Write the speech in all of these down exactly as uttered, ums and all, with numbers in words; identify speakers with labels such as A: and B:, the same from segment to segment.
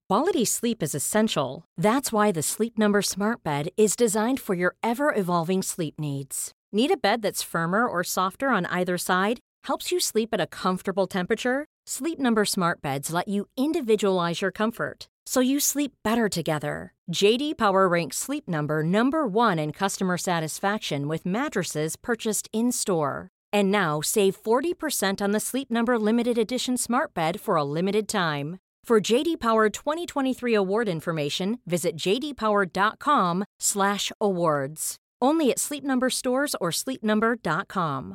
A: Quality sleep is essential. That's why the Sleep Number Smart Bed is designed for your ever-evolving sleep needs. Need a bed that's firmer or softer on either side? Helps you sleep at a comfortable temperature? Sleep Number Smart Beds let you individualize your comfort, so you sleep better together. J D Power ranks Sleep Number number one in customer satisfaction with mattresses purchased in-store. And now save forty percent on the Sleep Number Limited Edition Smart Bed for a limited time. For J D Power twenty twenty-three award information, visit j d power dot com slash awards. Only at Sleep Number stores or sleep number dot com.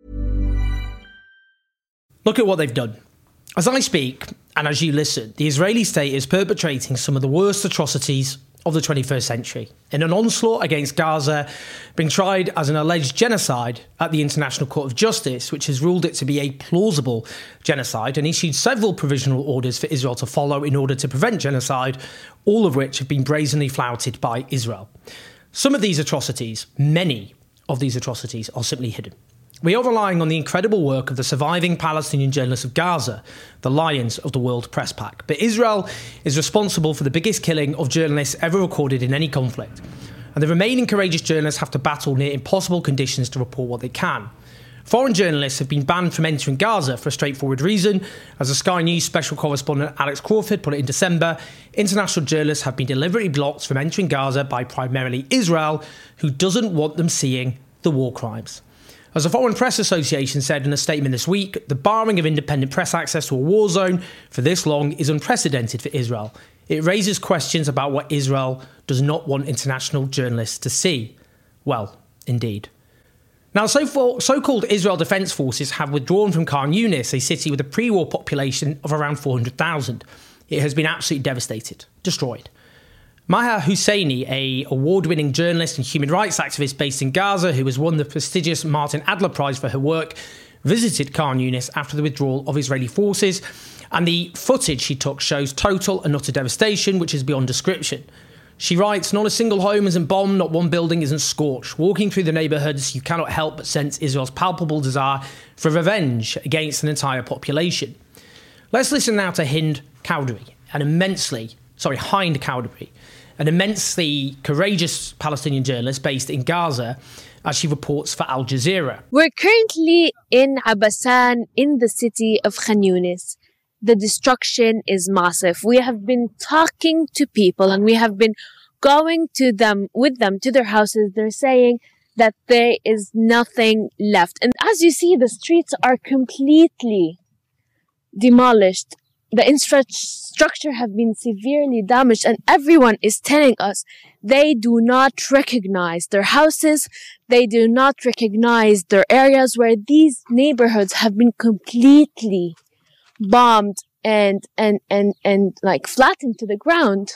B: Look at what they've done. As I speak, and as you listen, the Israeli state is perpetrating some of the worst atrocities of the twenty-first century in an onslaught against Gaza, being tried as an alleged genocide at the International Court of Justice, which has ruled it to be a plausible genocide and issued several provisional orders for Israel to follow in order to prevent genocide, all of which have been brazenly flouted by Israel. Some of these atrocities, many of these atrocities, are simply hidden. We are relying on the incredible work of the surviving Palestinian journalists of Gaza, the lions of the World Press Pack. But Israel is responsible for the biggest killing of journalists ever recorded in any conflict. And the remaining courageous journalists have to battle near impossible conditions to report what they can. Foreign journalists have been banned from entering Gaza for a straightforward reason. As the Sky News special correspondent Alex Crawford put it in December, international journalists have been deliberately blocked from entering Gaza by primarily Israel, who doesn't want them seeing the war crimes. As the Foreign Press Association said in a statement this week, the barring of independent press access to a war zone for this long is unprecedented for Israel. It raises questions about what Israel does not want international journalists to see. Well, indeed. Now, so for, so-called Israel Defense Forces have withdrawn from Khan Yunis, a city with a pre-war population of around four hundred thousand. It has been absolutely devastated, destroyed. Maher Husseini, a award-winning journalist and human rights activist based in Gaza, who has won the prestigious Martin Adler Prize for her work, visited Khan Yunis after the withdrawal of Israeli forces, and the footage she took shows total and utter devastation, which is beyond description. She writes, "Not a single home isn't bombed, not one building isn't scorched. Walking through the neighbourhoods, you cannot help but sense Israel's palpable desire for revenge against an entire population." Let's listen now to Hind Cowdery, an immensely, sorry, Hind Cowdery, an immensely courageous Palestinian journalist based in Gaza, as she reports for Al Jazeera.
C: We're currently in Abasan, in the city of Khan Yunis. The destruction is massive. We have been talking to people and we have been going to them, with them, to their houses. They're saying that there is nothing left. And as you see, the streets are completely demolished. The infrastructure have been severely damaged, and everyone is telling us they do not recognize their houses. They do not recognize their areas where these neighborhoods have been completely bombed and, and, and, and like flattened to the ground.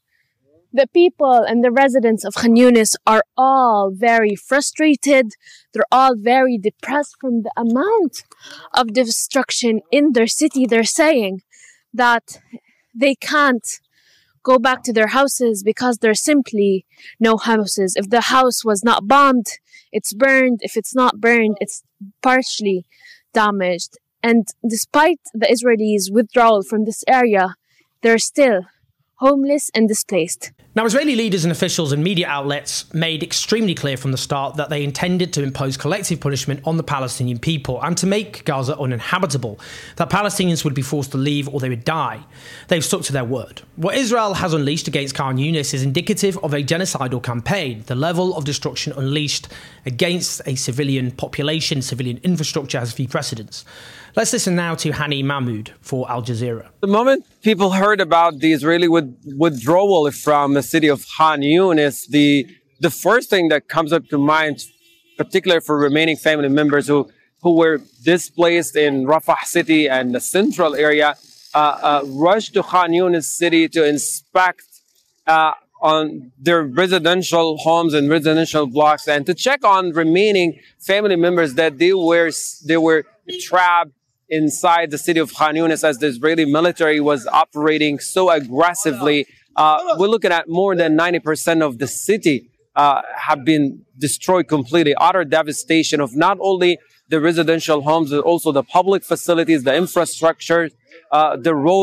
C: The people and the residents of Khan Yunis are all very frustrated. They're all very depressed from the amount of destruction in their city. They're saying that they can't go back to their houses because there's simply no houses. If the house was not bombed, it's burned. If it's not burned, it's partially damaged. And despite the Israelis' withdrawal from this area, they're still homeless and displaced.
B: Now, Israeli leaders and officials and media outlets made extremely clear from the start that they intended to impose collective punishment on the Palestinian people and to make Gaza uninhabitable, that Palestinians would be forced to leave or they would die. They've stuck to their word. What Israel has unleashed against Khan Yunis is indicative of a genocidal campaign. The level of destruction unleashed against a civilian population, civilian infrastructure has few precedents. Let's listen now to Hani Mahmoud for Al Jazeera.
D: The moment people heard about the Israeli with- withdrawal from the city of Khan Yunis, the, the first thing that comes up to mind, particularly for remaining family members who, who were displaced in Rafah city and the central area, uh, uh, rushed to Khan Yunis city to inspect uh, on their residential homes and residential blocks and to check on remaining family members that they were, they were trapped inside the city of Khan Yunis as the Israeli military was operating so aggressively. Uh, we're looking at more than ninety percent of the city uh, have been destroyed completely. Utter devastation of not only the residential homes, but also the public facilities, the infrastructure, uh, the roads,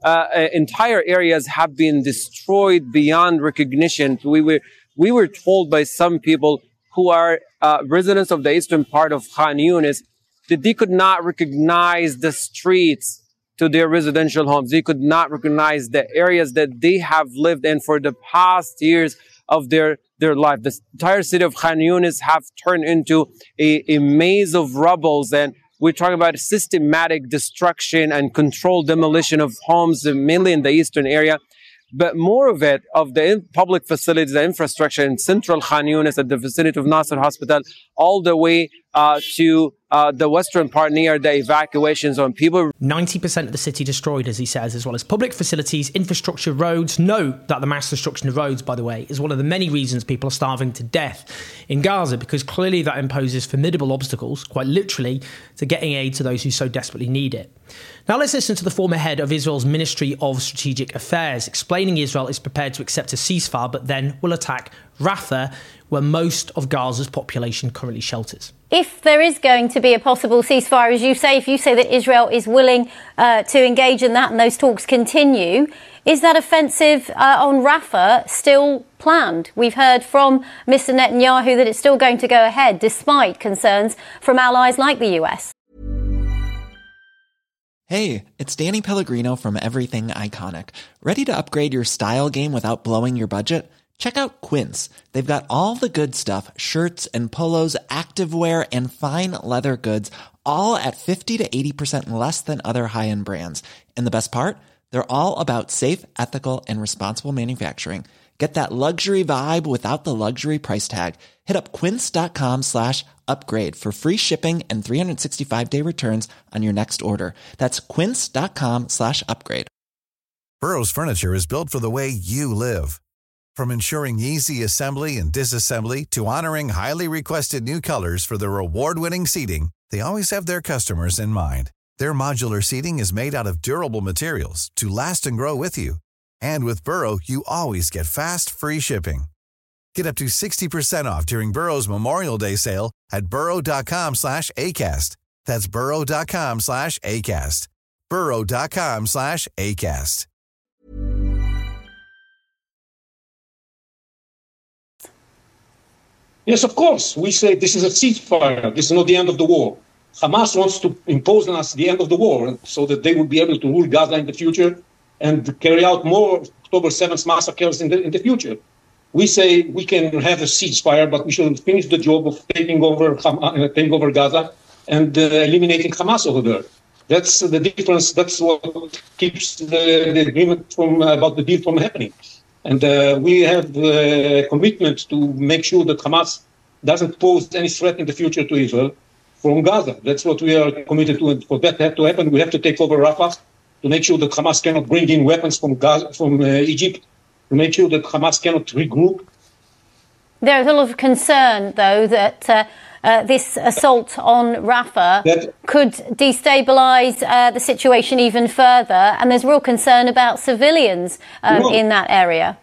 D: uh, entire areas have been destroyed beyond recognition. We were, we were told by some people who are uh, residents of the eastern part of Khan Yunis that they could not recognize the streets to their residential homes. They could not recognize the areas that they have lived in for the past years of their, their life. The entire city of Khan Yunis have turned into a, a maze of rubbles, and we're talking about systematic destruction and controlled demolition of homes, mainly in the eastern area. But more of it, of the public facilities, the infrastructure in central Khan Yunis at the vicinity of Nasser Hospital, all the way uh, to uh, the western part near the evacuation zone. People.
B: ninety percent of the city destroyed, as he says, as well as public facilities, infrastructure, roads. Note that the mass destruction of roads, by the way, is one of the many reasons people are starving to death in Gaza, because clearly that imposes formidable obstacles, quite literally, to getting aid to those who so desperately need it. Now let's listen to the former head of Israel's Ministry of Strategic Affairs, explaining Israel is prepared to accept a ceasefire, but then will attack Rafah, where most of Gaza's population currently shelters.
E: If there is going to be a possible ceasefire, as you say, if you say that Israel is willing uh, to engage in that and those talks continue, is that offensive uh, on Rafah still planned? We've heard from Mister Netanyahu that it's still going to go ahead, despite concerns from allies like the U S.
F: Hey, it's Danny Pellegrino from Everything Iconic. Ready to upgrade your style game without blowing your budget? Check out Quince. They've got all the good stuff, shirts and polos, activewear, and fine leather goods, all at fifty to eighty percent less than other high-end brands. And the best part? They're all about safe, ethical, and responsible manufacturing. Get that luxury vibe without the luxury price tag. Hit up quince.com slash upgrade for free shipping and three sixty-five day returns on your next order. That's quince.com slash upgrade.
G: Burrow's furniture is built for the way you live. From ensuring easy assembly and disassembly to honoring highly requested new colors for their award-winning seating, they always have their customers in mind. Their modular seating is made out of durable materials to last and grow with you. And with Burrow, you always get fast, free shipping. Get up to sixty percent off during Burrow's Memorial Day sale at burrow.com slash ACAST. That's burrow.com slash ACAST. burrow.com slash ACAST.
H: Yes, of course. We say this is a ceasefire. This is not the end of the war. Hamas wants to impose on us the end of the war so that they will be able to rule Gaza in the future and carry out more October seventh massacres in the, in the future. We say we can have a ceasefire, but we should finish the job of taking over, uh, taking over Gaza and uh, eliminating Hamas over there. That's the difference. That's what keeps the, the agreement from uh, about the deal from happening. And uh, we have a uh, commitment to make sure that Hamas doesn't pose any threat in the future to Israel from Gaza. That's what we are committed to. And for that to happen, we have to take over Rafah to make sure that Hamas cannot bring in weapons from Gaza, from uh, Egypt, to make sure that Hamas cannot regroup.
E: There is a lot of concern, though, that uh, uh, this assault on Rafah that, could destabilise uh, the situation even further, and there's real concern about civilians um, no. in that area.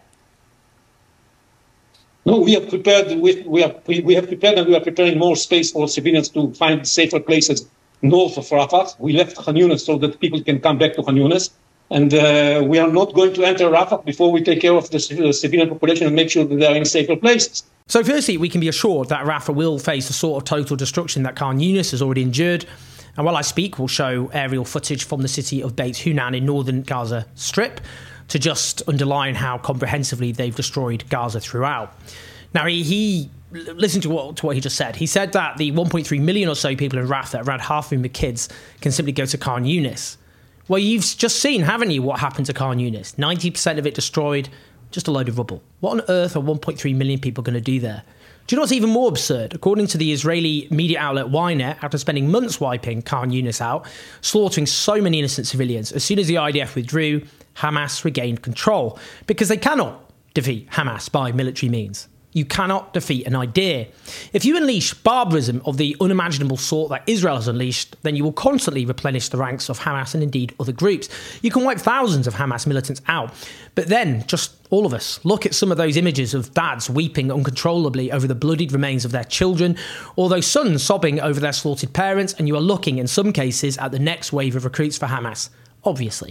H: No, we have prepared. We, we, have, we, we have prepared, and we are preparing more space for civilians to find safer places north of Rafah. We left Khan Yunis so that people can come back to Khan Yunis. And uh, we are not going to enter Rafah before we take care of the civilian population and make sure that they are in safer places.
B: So firstly, we can be assured that Rafah will face the sort of total destruction that Khan Yunis has already endured. And while I speak, we'll show aerial footage from the city of Beit Hunan in northern Gaza Strip to just underline how comprehensively they've destroyed Gaza throughout. Now, he, he listen to what, to what he just said. He said that the one point three million or so people in Rafah, around half of whom are kids, can simply go to Khan Yunis. Well, you've just seen, haven't you, what happened to Khan Yunis? ninety percent of it destroyed, just a load of rubble. What on earth are one point three million people going to do there? Do you know what's even more absurd? According to the Israeli media outlet Ynet, after spending months wiping Khan Yunis out, slaughtering so many innocent civilians, as soon as the I D F withdrew, Hamas regained control. Because they cannot defeat Hamas by military means. You cannot defeat an idea. If you unleash barbarism of the unimaginable sort that Israel has unleashed, then you will constantly replenish the ranks of Hamas and indeed other groups. You can wipe thousands of Hamas militants out. But then, just all of us, look at some of those images of dads weeping uncontrollably over the bloodied remains of their children, or those sons sobbing over their slaughtered parents, and you are looking, in some cases, at the next wave of recruits for Hamas. Obviously.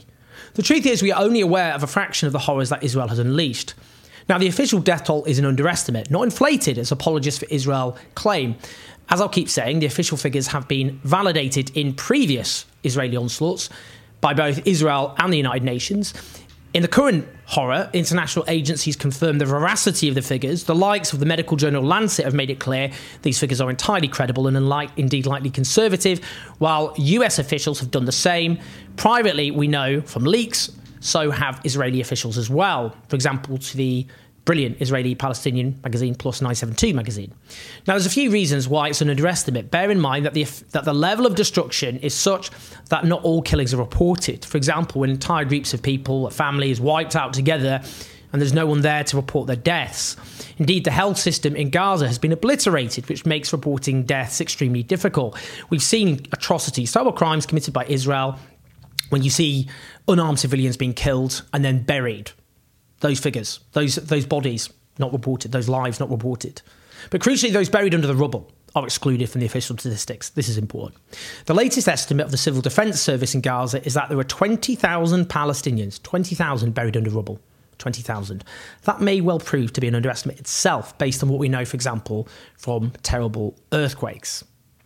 B: The truth is we are only aware of a fraction of the horrors that Israel has unleashed. Now, the official death toll is an underestimate, not inflated, as apologists for Israel claim. As I'll keep saying, the official figures have been validated in previous Israeli onslaughts by both Israel and the United Nations. In the current horror, international agencies confirm the veracity of the figures. The likes of the medical journal Lancet have made it clear these figures are entirely credible and unlike, indeed likely conservative, while U S officials have done the same. Privately, we know from leaks, so have Israeli officials as well. For example, to the brilliant Israeli-Palestinian magazine Plus nine seventy-two magazine. Now, there's a few reasons why it's an underestimate. Bear in mind that the that the level of destruction is such that not all killings are reported. For example, when entire groups of people, a family is wiped out together and there's no one there to report their deaths. Indeed, the health system in Gaza has been obliterated, which makes reporting deaths extremely difficult. We've seen atrocities, terrible crimes committed by Israel when you see unarmed civilians being killed and then buried. Those figures, those those bodies not reported, those lives not reported. But crucially, those buried under the rubble are excluded from the official statistics. This is important. The latest estimate of the Civil Defence Service in Gaza is that there are twenty thousand Palestinians, twenty thousand buried under rubble, twenty thousand. That may well prove to be an underestimate itself, based on what we know, for example, from terrible earthquakes.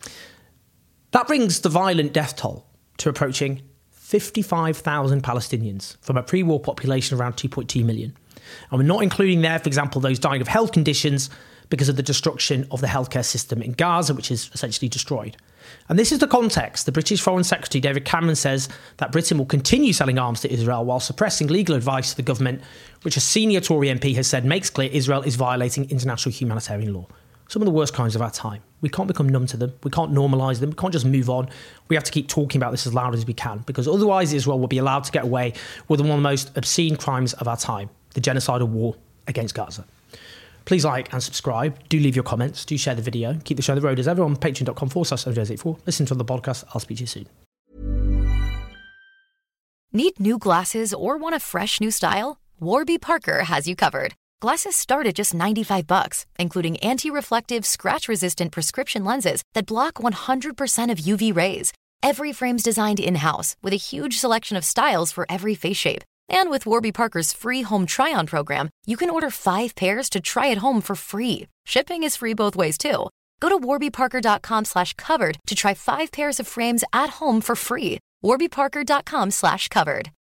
B: That brings the violent death toll to approaching fifty-five thousand Palestinians from a pre-war population of around two point two million. And we're not including there, for example, those dying of health conditions because of the destruction of the healthcare system in Gaza, which is essentially destroyed. And this is the context. The British Foreign Secretary David Cameron says that Britain will continue selling arms to Israel while suppressing legal advice to the government, which a senior Tory M P has said makes clear Israel is violating international humanitarian law. Some of the worst crimes of our time. We can't become numb to them. We can't normalise them. We can't just move on. We have to keep talking about this as loud as we can, because otherwise Israel will be allowed to get away with one of the most obscene crimes of our time, the genocidal war against Gaza. Please like and subscribe. Do leave your comments. Do share the video. Keep the show on the road as ever on patreon.com forward slash eighty-four. Listen to the podcast. I'll speak to you soon.
I: Need new glasses or want a fresh new style? Warby Parker has you covered. Glasses start at just ninety-five bucks, including anti-reflective, scratch-resistant prescription lenses that block one hundred percent of U V rays. Every frame's designed in-house with a huge selection of styles for every face shape. And with Warby Parker's free home try-on program, you can order five pairs to try at home for free. Shipping is free both ways, too. Go to warbyparker.com slash covered to try five pairs of frames at home for free. warbyparker.com slash covered.